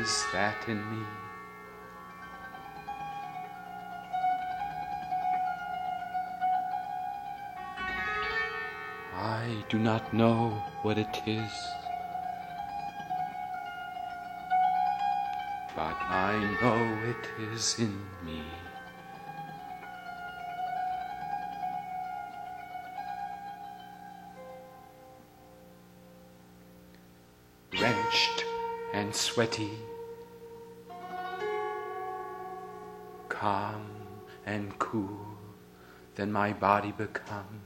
is that in me? I do not know what it is, but I know it is in me. Wrenched and sweaty, calm and cool, then my body becomes.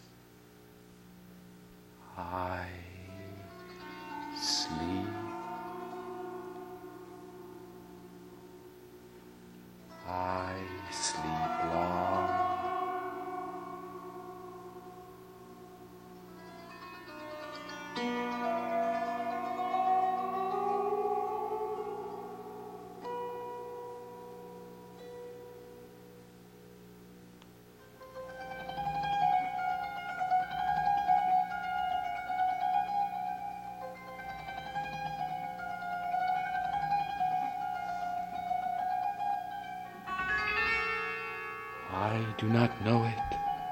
I sleep. I sleep long. I do not know it.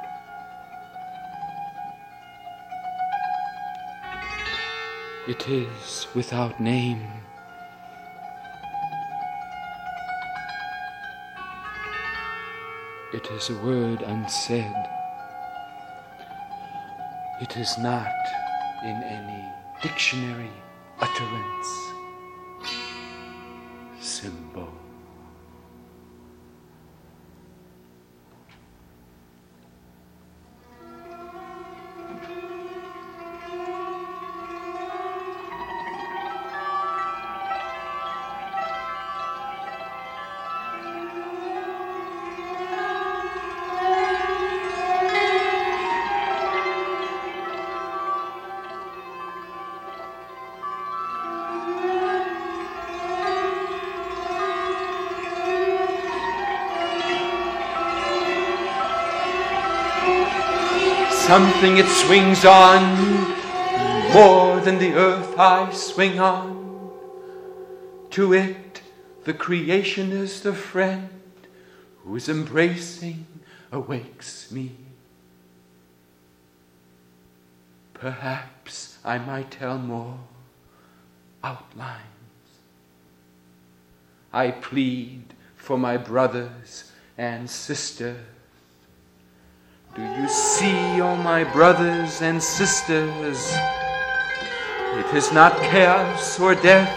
It is without name. It is a word unsaid. It is not in any dictionary utterance symbol. Something it swings on, more than the earth I swing on. To it, the creation is the friend whose embracing awakes me. Perhaps I might tell more outlines. I plead for my brothers and sisters. Do you see, all my brothers and sisters? It is not chaos or death.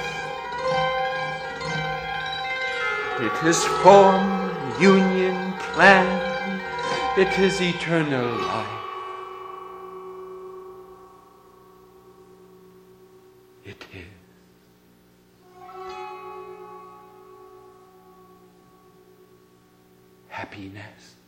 It is form, union, plan. It is eternal life. It is happiness.